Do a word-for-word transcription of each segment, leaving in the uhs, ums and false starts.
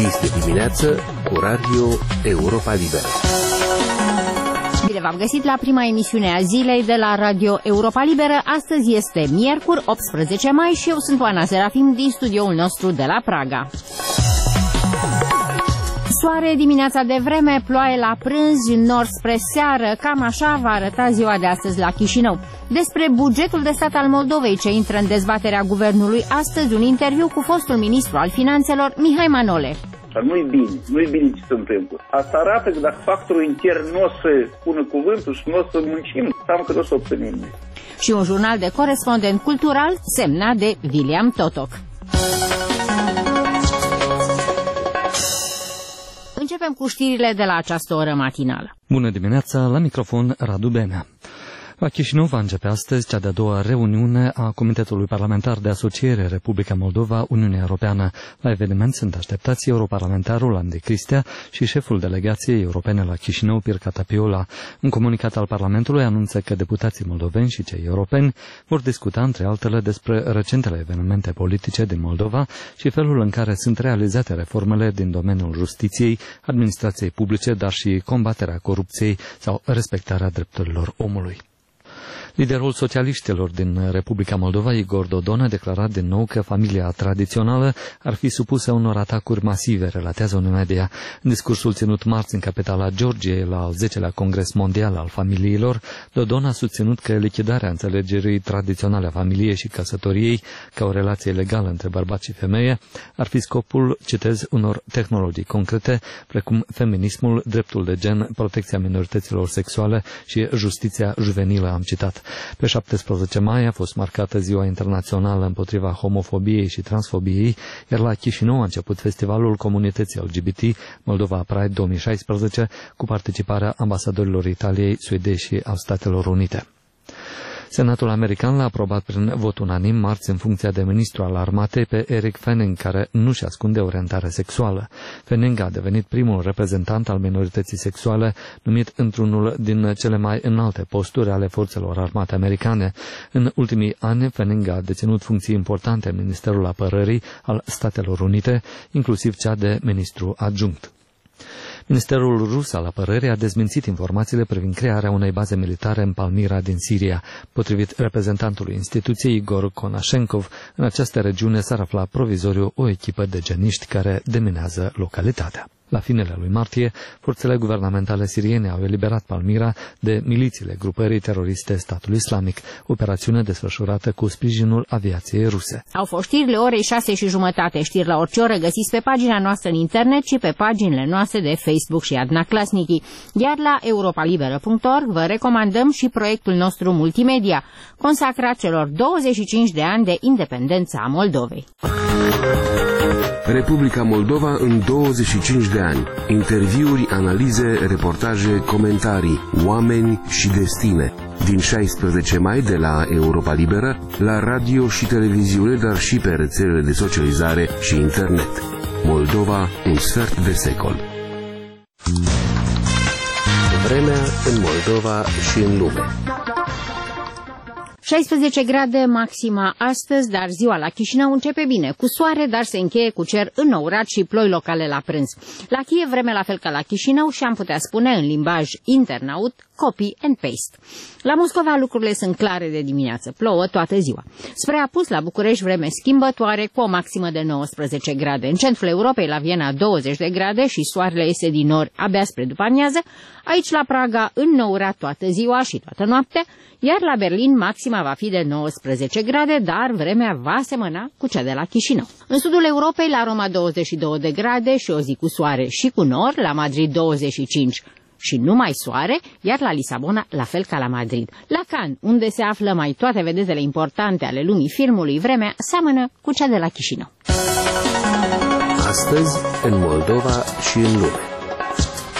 Este dimineață cu Radio Europa Liberă. Bine v-am găsit la prima emisiune a zilei de la Radio Europa Liberă. Astăzi este miercuri, optsprezece mai, și eu sunt Oana Serafim din studioul nostru de la Praga. Soare dimineața de vreme, ploaie la prânz, nord spre seară, cam așa va arăta ziua de astăzi la Chișinău. Despre bugetul de stat al Moldovei ce intră în dezbaterea guvernului astăzi, un interviu cu fostul ministru al finanțelor, Mihai Manole. Nu-i bine, nu-i bine ce se întâmplă. Asta arată că dacă factorul intern nu o să pună cuvântul și nu o să muncim, înseamnă că nu o să obținem. Și un jurnal de corespondent cultural semnat de William Totoc. Începem cu știrile de la această oră matinală. Bună dimineața, la microfon Radu Benea. La Chișinău va începe astăzi cea de-a doua reuniune a Comitetului Parlamentar de Asociere Republica Moldova-Uniunea Europeană. La eveniment sunt așteptați europarlamentarul Andrei Cristea și șeful delegației europene la Chișinău, Pirca Tapiola. Un comunicat al Parlamentului anunță că deputații moldoveni și cei europeni vor discuta, între altele, despre recentele evenimente politice din Moldova și felul în care sunt realizate reformele din domeniul justiției, administrației publice, dar și combaterea corupției sau respectarea drepturilor omului. Liderul socialiștilor din Republica Moldova, Igor Dodon, a declarat din nou că familia tradițională ar fi supusă unor atacuri masive, relatează un media. În discursul ținut marți în capitala Georgiei, la al zecelea Congres Mondial al Familiilor, Dodon a susținut că lichidarea înțelegerii tradiționale a familiei și căsătoriei ca o relație legală între bărbat și femeie ar fi scopul, citez, unor tehnologii concrete, precum feminismul, dreptul de gen, protecția minorităților sexuale și justiția juvenilă, am citat. Pe șaptesprezece mai a fost marcată Ziua Internațională împotriva homofobiei și transfobiei, iar la Chișinău a început festivalul comunității L G B T Moldova Pride două mii șaisprezece cu participarea ambasadorilor Italiei, Suediei și a Statelor Unite. Senatul american l-a aprobat prin vot unanim marți în funcția de ministru al armatei pe Eric Fenning, care nu-și ascunde orientare sexuală. Fenning a devenit primul reprezentant al minorității sexuale numit într-unul din cele mai înalte posturi ale forțelor armate americane. În ultimii ani, Fenning a deținut funcții importante în Ministerul Apărării al Statelor Unite, inclusiv cea de ministru adjunct. Ministerul rus al apărării a dezmințit informațiile privind crearea unei baze militare în Palmyra din Siria. Potrivit reprezentantului instituției Igor Konashenkov, în această regiune s-ar afla provizoriu o echipă de geniști care deminează localitatea. La finele lui martie, forțele guvernamentale siriene au eliberat Palmyra de milițiile grupării teroriste Statul Islamic, operațiune desfășurată cu sprijinul aviației ruse. Au fost știrile orei șase și jumătate. Știri la orice oră găsiți pe pagina noastră în internet și pe paginile noastre de Facebook și Adna Klasnichi. Iar la europa liberă punct org vă recomandăm și proiectul nostru multimedia, consacrat celor douăzeci și cinci de ani de independență a Moldovei. Republica Moldova în douăzeci și cinci de ani. Interviuri, analize, reportaje, comentarii, oameni și destine. Din șaisprezece mai de la Europa Liberă, la radio și televiziune, dar și pe rețelele de socializare și internet. Moldova, un sfert de secol. Vremea în Moldova și în lume. șaisprezece grade maxima astăzi, dar ziua la Chișinău începe bine, cu soare, dar se încheie cu cer înnourat și ploi locale la prânz. La Kiev vreme la fel ca la Chișinău și am putea spune în limbaj internaut copy and paste. La Moscova lucrurile sunt clare de dimineață, plouă toată ziua. Spre apus la București vreme schimbătoare cu o maximă de nouăsprezece grade. În centrul Europei la Viena douăzeci de grade și soarele iese din nori abia spre după amiază. Aici la Praga înnourat toată ziua și toată noaptea, iar la Berlin maxima va fi de nouăsprezece grade, dar vremea va semăna cu cea de la Chișinău. În sudul Europei la Roma douăzeci și două de grade și o zi cu soare și cu nor, la Madrid douăzeci și cinci și numai soare, iar la Lisabona la fel ca la Madrid. La Cannes, unde se află mai toate vedetele importante ale lumii filmului, vremea seamănă cu cea de la Chișinău. Astăzi, în Moldova și în lume. Are loc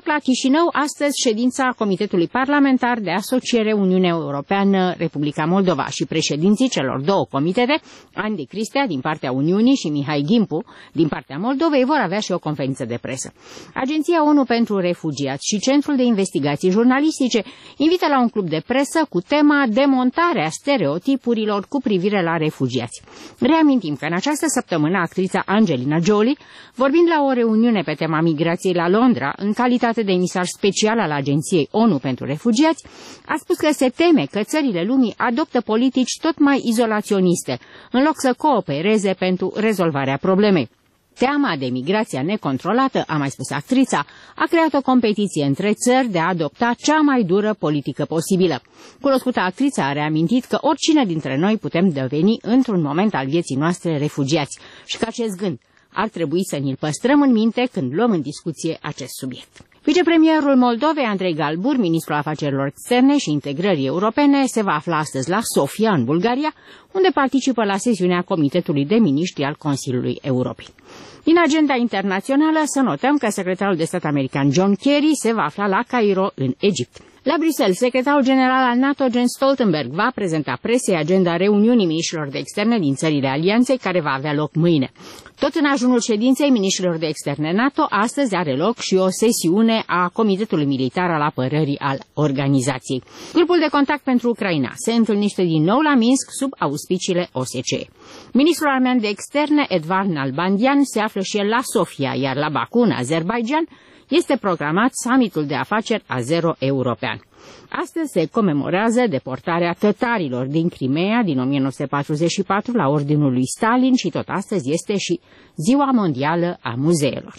loc la Chișinău astăzi ședința Comitetului Parlamentar de Asociere Uniunea Europeană-Republica Moldova și președinții celor două comitete, Andy Cristea din partea Uniunii și Mihai Gimpu din partea Moldovei, vor avea și o conferință de presă. Agenția ONU pentru Refugiați și Centrul de Investigații Jurnalistice invită la un club de presă cu tema demontarea stereotipurilor cu privire la refugiați. Reamintim că în această săptămână actrița Angelina Jolie, vorbind la o reuniune pe tema migrației la Londra, în calitate de emisar special al Agenției ONU pentru Refugiați, a spus că se teme că țările lumii adoptă politici tot mai izolaționiste, în loc să coopereze pentru rezolvarea problemei. Teama de migrația necontrolată, a mai spus actrița, a creat o competiție între țări de a adopta cea mai dură politică posibilă. Cunoscuta actriță a reamintit că oricine dintre noi putem deveni într-un moment al vieții noastre refugiați și că acest gând ar trebui să ni-l păstrăm în minte când luăm în discuție acest subiect. Vicepremierul Moldovei, Andrei Galbur, ministrul afacerilor externe și integrării europene, se va afla astăzi la Sofia, în Bulgaria, unde participă la sesiunea Comitetului de Miniștri al Consiliului Europei. Din agenda internațională să notăm că secretarul de stat american John Kerry se va afla la Cairo, în Egipt. La Bruxelles, secretarul general al NATO, Jens Stoltenberg, va prezenta presei agenda reuniunii miniștrilor de externe din țările alianței, care va avea loc mâine. Tot în ajunul ședinței miniștrilor de externe NATO, astăzi are loc și o sesiune a Comitetului Militar al Apărării al organizației. Grupul de contact pentru Ucraina se întâlnește din nou la Minsk sub auspiciile O S C E. Ministrul armean de externe, Edvard Nalbandian, se află și el la Sofia, iar la Baku, în Azerbaidjan, este programat summitul de afaceri azero-european. Astăzi se comemorează deportarea tătarilor din Crimea din o mie nouă sute patruzeci și patru la ordinul lui Stalin și tot astăzi este și Ziua Mondială a Muzeelor.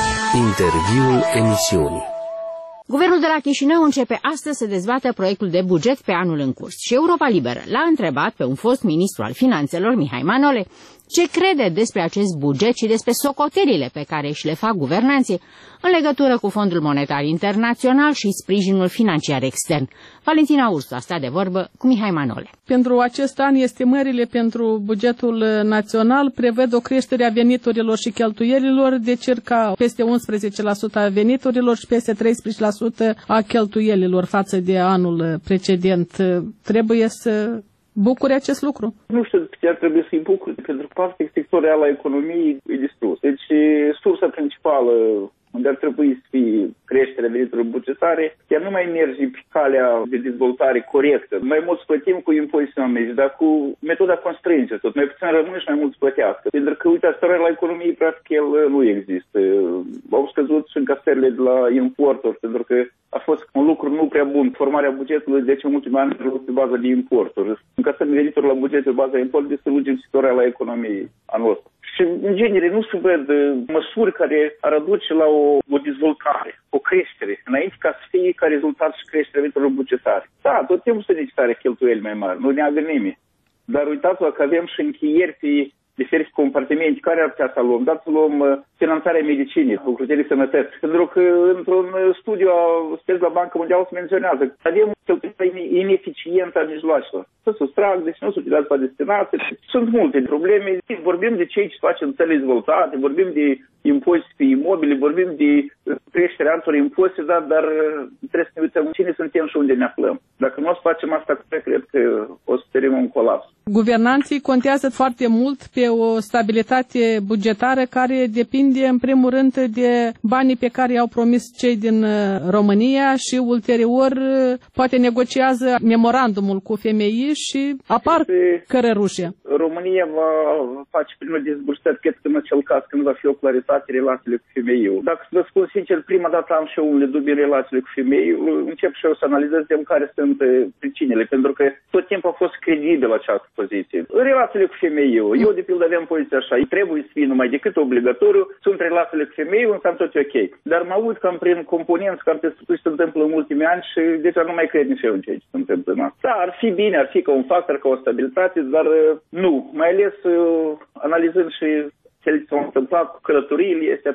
Interviul emisiunii. Guvernul de la Chișinău începe astăzi să dezbată proiectul de buget pe anul în curs și Europa Liberă l-a întrebat pe un fost ministru al finanțelor, Mihai Manole, ce crede despre acest buget și despre socotelile pe care își le fac guvernanții în legătură cu Fondul Monetar Internațional și sprijinul financiar extern. Valentina Ursu a stat de vorbă cu Mihai Manole. Pentru acest an, estimările pentru bugetul național prevăd o creștere a veniturilor și cheltuielilor de circa peste unsprezece la sută a veniturilor și peste treisprezece la sută a cheltuielilor față de anul precedent. Trebuie să bucure acest lucru? Nu știu chiar trebuie să-i bucure, pentru că partea sectorială a economiei e distrus. Deci sursa principală unde ar trebui să fie creșterea veniturilor bugetare, chiar nu mai merge pe calea de dezvoltare corectă. Mai mult plătim cu impozitele, dar cu metoda constrânge tot. Mai puțin rămâne și mai mult să plătească. Pentru că, uite, asigurarea la economie, practic, el nu există. Au scăzut și încasările de la importuri, pentru că a fost un lucru nu prea bun. Formarea bugetului, deci, în ultimii ani, pe bază de importuri. Încasările venituri la buget pe bază de import, distrugem situația la economie anul ăsta. Și, în genere, nu se văd măsuri care ar aduce la o, o dezvoltare, o creștere, înainte ca să fie ca rezultat și creșterea veniturilor bugetare. Da, tot timpul sunt necesare cheltuieli mai mari, nu ne-a nimeni. Dar uitați-vă că avem și încheieri pe diferite compartimente. Care ar putea să luăm? Dați să luăm finanțarea medicinii, lucrurile sănătății. Pentru că într-un studiu spus la Banca Mondială se menționează că avem cheltuieli ineficientă a mijloacelor. Să sustrag, deci nu se utilizează pe destinație. Sunt multe probleme. Vorbim de cei ce facem țările dezvoltate, vorbim de impozite pe imobile, vorbim de creșterea altor impozite, dar, dar trebuie să ne uităm cine suntem și unde ne aflăm. Dacă nu o să facem asta, cred că o să terim un colaps. Guvernanții contează foarte mult pe o stabilitate bugetară care depinde în primul rând de banii pe care i-au promis cei din România și ulterior poate negociază memorandumul cu F M I și apar cărărușe. România va face primul dezbursări, cred că în acel caz când va fi o claritate relațiile cu F M I-ul. Dacă să vă spun sincer, prima dată am și eu unele dubii în relațiile cu F M I-ul, încep și eu să analizez de care sunt pricinile, pentru că tot timpul a fost credibil această poziție. În relațiile cu F M I-ul, eu de pildă aveam poziția așa, îi trebuie să fie numai decât obligatoriu, sunt relațiile cu F M I-ul, înseamnă tot ok. Dar mă aud cam prin componenți, cam pe ce se întâmplă în ultimii ani și deja nu mai cred nici eu în ceea ce se întâmplă în asta. Da, ar fi bine, ar fi ca un factor, ca o stabilitate, dar nu. Mai ales analizând și cele ce s-au întâmplat cu călătoriile, este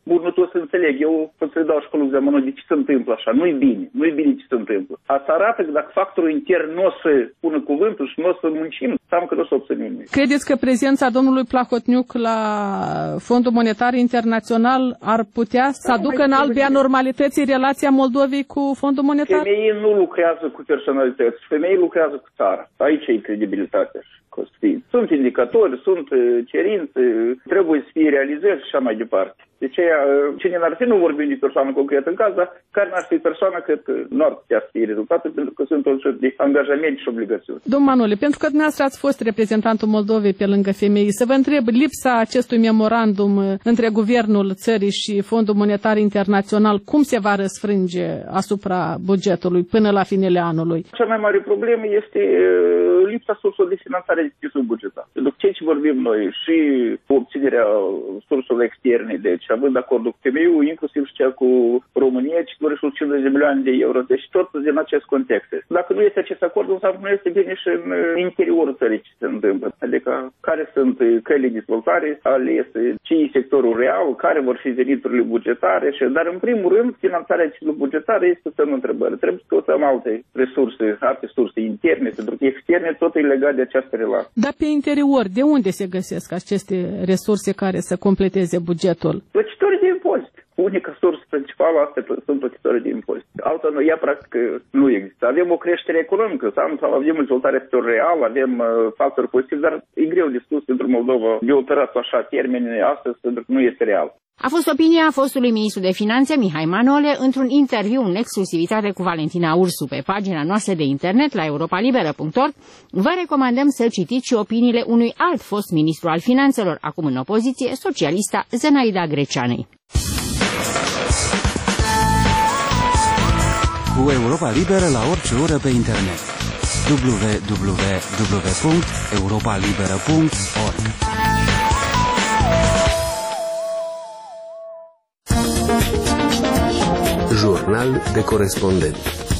bun, nu tot să înțeleg, eu pot să-i dau școlul examenul de ce se întâmplă așa, nu-i bine, nu-i bine ce se întâmplă. Asta arată că dacă factorul intern nu o să pună cuvântul și nu o să muncim, înseamnă că nu o să obținem. Credeți că prezența domnului Plahotniuc la Fondul Monetar Internațional ar putea să da, aducă în albia normalității relația Moldovei cu Fondul Monetar? Femeii nu lucrează cu personalități, femeii lucrează cu țara. Aici e credibilitatea. Sunt indicatori, sunt cerințe, trebuie să fie realizări și așa mai departe. De aceea, cine n-ar fi, nu vorbim de persoană concretă în caz, dar care n-ar fi persoana, cred că nu ar putea să fie rezultate, pentru că sunt tot de angajament și obligațiuni. Domnul Manole, pentru că dumneavoastră ați fost reprezentantul Moldovei pe lângă femei, să vă întreb, lipsa acestui memorandum între guvernul țării și Fondul Monetar Internațional, cum se va răsfrânge asupra bugetului până la finele anului? Cea mai mare problemă este lipsa surselor de finanțare de tisul bugetar. Pentru ce ce vorbim noi și cu obținerea surselor externe, deci având acordul cu femeiul, inclusiv și cea cu România, ci doar și cincizeci de milioane de euro. Deci tot din acest context. Dacă nu este acest acord, înseamnă că nu este bine și în interiorul țării ce se întâmplă. Adică care sunt căile de dezvoltare, alese, ce e sectorul real, care vor fi veniturile bugetare. Și, dar în primul rând, finanțarea titlului bugetar este semnul întrebări. Trebuie să căutăm alte resurse, alte surse interne, pentru că externe tot e legat de această relație. Dar pe interior, de unde se găsesc aceste resurse care să completeze bugetul? Plătitorii de impozit. Unica sursă principală asta sunt plătitorii de impozit. Alta nu, ea practic nu există. Avem o creștere economică, sau avem o dezvoltare sector real, avem uh, factori pozitivi, dar e greu de spus pentru Moldova de operat așa termeni astăzi, pentru că nu este real. A fost opinia fostului ministru de Finanțe, Mihai Manole, într-un interviu în exclusivitate cu Valentina Ursu pe pagina noastră de internet la europa liberă punct org. Vă recomandăm să citiți și opiniile unui alt fost ministru al finanțelor, acum în opoziție, socialista Zenaida Greceanei. Cu Europa Liberă la orice oră pe internet. w w w punct europa liberă punct org Jurnal de corespondent.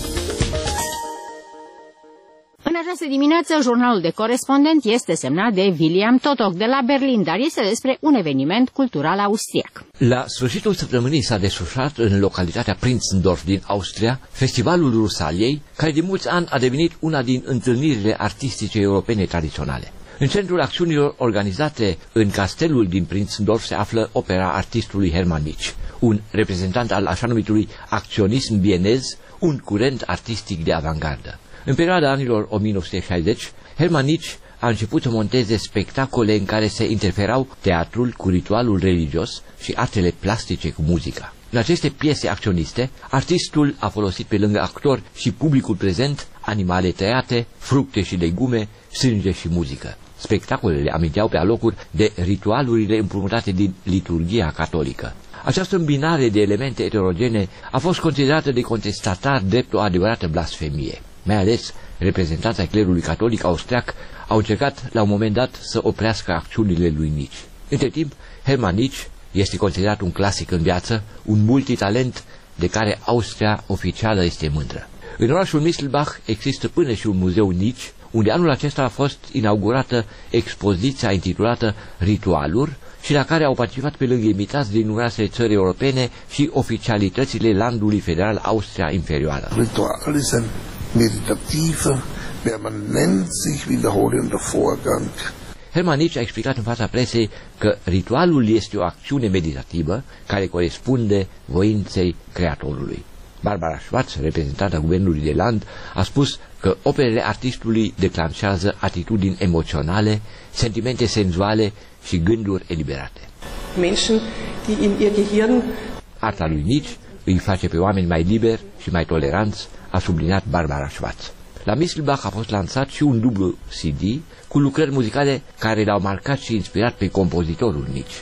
În această dimineață, jurnalul de corespondent este semnat de William Totok de la Berlin, dar este despre un eveniment cultural austriac. La sfârșitul săptămânii s-a desfășurat în localitatea Prinzendorf din Austria Festivalul Rusaliei, care de mulți ani a devenit una din întâlnirile artistice europene tradiționale. În centrul acțiunilor organizate în castelul din Prinzendorf se află opera artistului Hermann Nitsch, un reprezentant al așa numitului acționism vienez, un curent artistic de avangardă. În perioada anilor o mie nouă sute șaizeci, Hermann Nitsch a început să monteze spectacole în care se interferau teatrul cu ritualul religios și artele plastice cu muzica. În aceste piese acționiste, artistul a folosit pe lângă actor și publicul prezent animale tăiate, fructe și legume, sânge și muzică. Spectacolele aminteau pe alocuri de ritualurile împrumutate din liturghia catolică. Această îmbinare de elemente heterogene a fost considerată de contestatar drept o adevărată blasfemie. Mai ales, reprezentanța clerului catolic austriac au încercat la un moment dat să oprească acțiunile lui Nitsch. Între timp, Hermann Nitsch este considerat un clasic în viață, un multitalent de care Austria oficială este mândră. În orașul Mistelbach există până și un muzeu Nitsch, unde anul acesta a fost inaugurată expoziția intitulată Ritualuri și la care au participat pe lângă invitați din numeroase țări europene și oficialitățile landului federal Austria Inferioară. Rituale sunt meditative, permanent sich wiederholender Vorgang. Hermann Nitsch a explicat în fața presei că ritualul este o acțiune meditativă care corespunde voinței Creatorului. Barbara Schwarz, reprezentanta guvernului de land, a spus că operele artistului declanșează atitudini emoționale, sentimente senzuale și gânduri eliberate. Menschen, die in ihr Gehirn... Arta lui Nitsch îi face pe oameni mai liberi și mai toleranți, a subliniat Barbara Schwarz. La Mistelbach a fost lansat și un dublu C D cu lucrări muzicale care l-au marcat și inspirat pe compozitorul Nitsch.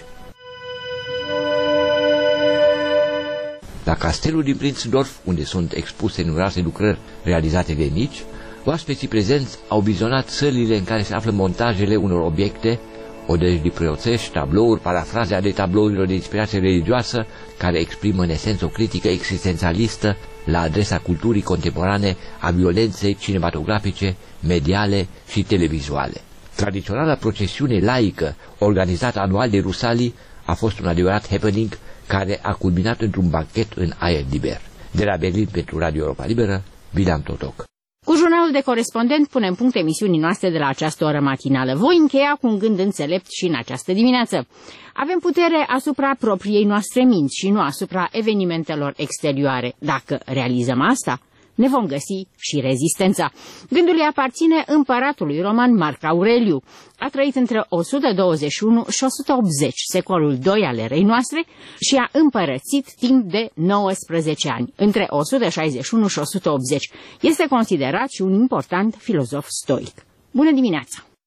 La castelul din Prinzendorf, unde sunt expuse numeroase lucrări realizate de Nitsch, oaspeții prezenți au vizionat sălile în care se află montajele unor obiecte, odăi de preoțești, tablouri, parafraze ale tablourilor de inspirație religioasă, care exprimă în esență o critică existențialistă la adresa culturii contemporane, a violenței cinematografice, mediale și televizuale. Tradiționala procesiune laică, organizată anual de rusalii, a fost un adevărat happening care a culminat într-un banchet în aer liber. De la Berlin pentru Radio Europa Liberă, Bilan Totoc. Cu jurnalul de corespondent punem punct emisiunii noastre de la această oră matinală. Voi încheia cu un gând înțelept și în această dimineață. Avem putere asupra propriei noastre minți și nu asupra evenimentelor exterioare. Dacă realizăm asta, ne vom găsi și rezistența. Gândul îi aparține împăratului roman Marc Aureliu. A trăit între o sută douăzeci și unu și o sută optzeci, secolul doi al erei noastre, și a împărățit timp de nouăsprezece ani, între o sută șaizeci și unu și o sută optzeci. Este considerat și un important filozof stoic. Bună dimineața!